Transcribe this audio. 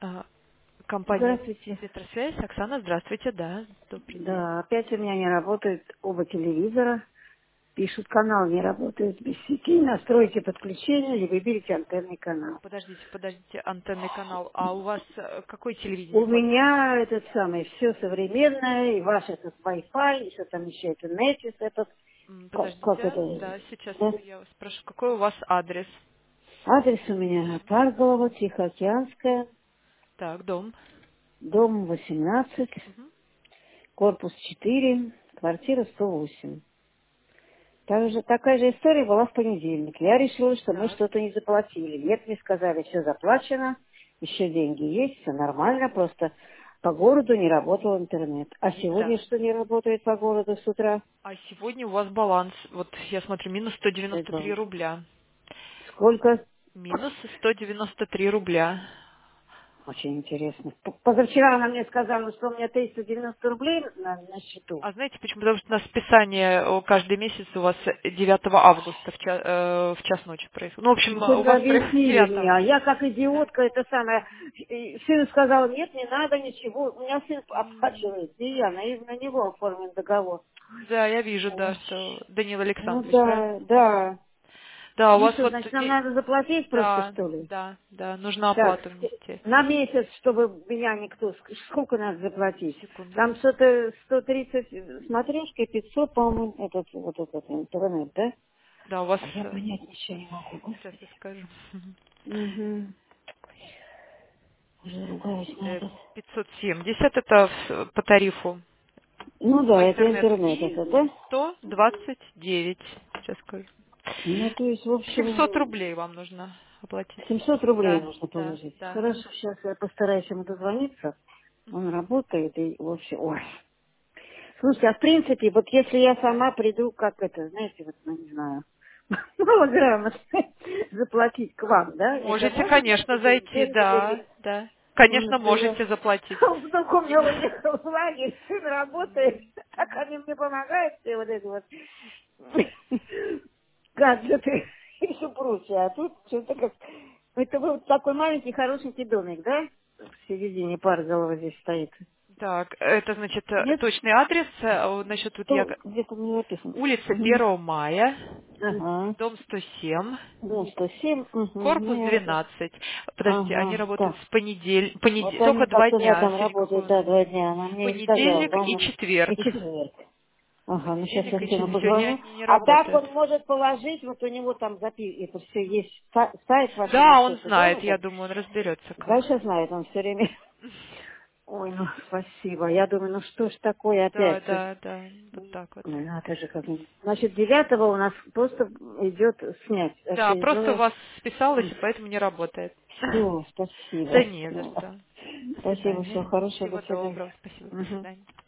А, Компания Здравствуйте. Светросвязь. Оксана, здравствуйте, да, добрый день. Да, опять у меня не работают оба телевизора. Пишут, канал не работает без сети. Настройте подключение или выберите антенный канал. Подождите, антенный канал. А у вас какое телевидение У смотрите? меня этот самый все современное, и ваш этот Wi-Fi, и что там еще это Netflix, этот, как Подождите, это, да, сейчас да? я вас спрошу, какой у вас адрес? Адрес у меня Парголова, Тихоокеанская, Так, дом. дом 18, Мгм. корпус 4, квартира 108. Такая же история была в понедельник. Я решила, что мы Так. что-то не заплатили. Нет, мне сказали, все заплачено, еще деньги есть, все нормально, просто по городу не работал интернет. А сегодня Да. что не работает по городу с утра? А сегодня у вас баланс, вот я смотрю, минус Опять 193 баланс. рубля. Сколько? Минус 193 рубля. Очень интересно. Позавчера она мне сказала, что у меня 390 рублей на счету. А знаете почему? Потому что у нас списание каждый месяц у вас 9 августа в час ночи происходит. Ну, в общем, Ну, хоть у бы вас происходит объяснили 9. мне. А я как Да. идиотка, это самое. И сын сказал, нет, не надо ничего. У меня сын М, оплачивает, и я на него оформлен договор. Да, я вижу, да, Ой. что Данил Ну Александрович, правильно? да, да. Да, у Ну вас что, вот значит, нам надо заплатить просто, да, что ли? да, да, нужно Так, оплату внести. на месяц, чтобы меня никто... Сколько надо заплатить? Секунду. Там что-то 130 смотрешки, 500, по-моему, вот этот интернет, да? Да, у вас А я понять ничего не могу, сейчас господи. я скажу. Угу. Уже ругаюсь на Э, этот. 570 это по тарифу. Ну По да, это интернету. интернет И это, да? 129. Сейчас скажу. Ну, то есть, в 700 общем, рублей вам нужно оплатить. 700 рублей Да, нужно да, положить. да. Хорошо, сейчас я постараюсь ему дозвониться. Он работает, и, в общем, ой. Слушайте, а в принципе, вот если я Да. сама приду, как это, знаете, вот, ну, не знаю, малограмотно заплатить к вам, да, это Можете, можно конечно, такие деньги? зайти, да, Или, да. ну, Конечно, что я... можете заплатить. Вдруг у меня уехал в лагерь, сын работает, так они мне помогают, все вот это вот. Гаджеты и все прочее. А тут что-то как... Это вот такой маленький хорошенький домик, да? В середине Парголова здесь стоит. Так, это значит Нет? точный адрес. Насчет тут я Что где-то не написано. улица Угу. 1 мая, Ага. дом 107, Ну, 107, угу. корпус Ну, я это... 12. Подождите, они Ага, работают так. с понедельника, Вот только они два как-то, да, дня. там Сегодня какой работают, у нас да, два день? дня. Она мне не сказала, Понедельник и по-моему, и четверг. четверг. Ага, ну сейчас я Понедельник и сыну четверг. Сегодня позвоню. они не А так работают. он может положить, вот у него там это все есть сайт вашего Да, он счета, да, знает, вот я это? думаю, он разберется как. Дальше знает, он все время. Ой, ну спасибо. Я думаю, ну что ж такое Да, опять? да, да, вот так вот. Ой, ну это же как... Значит, 9 у нас просто идет снять. Да, Вообще, просто у ну, вас списалось, и поэтому не работает. все, спасибо. Да не за что. До Спасибо, всего свидания. хорошего, до Всего свидания. доброго. Спасибо. До Мгм. свидания.